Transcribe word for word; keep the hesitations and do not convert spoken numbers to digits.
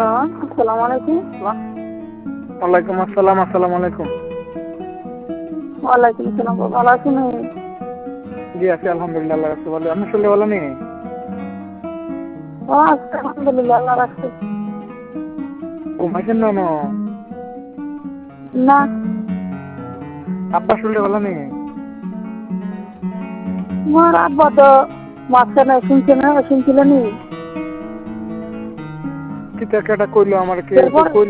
Hello, আসসালামু আলাইকুম। ওয়ালাইকুম আসসালাম। আসসালামু আলাইকুম। ওয়ালাইকুম আসসালাম। ভালো আছেন? জি আছি আলহামদুলিল্লাহ, আল্লাহ রাখছে ভালো। আপনি শুনলে ভালো নেই? ও আচ্ছা, আলহামদুলিল্লাহ, আল্লাহ রাখছে। ঘুমাইছেন না? না। আব্বা শুনলে ভালো নেই? তোমার আব্বা তো মাঝখানে শুনছে না, শুনছিল নি? কিতা কেটা কইলো আমার কি এরপর- কইলো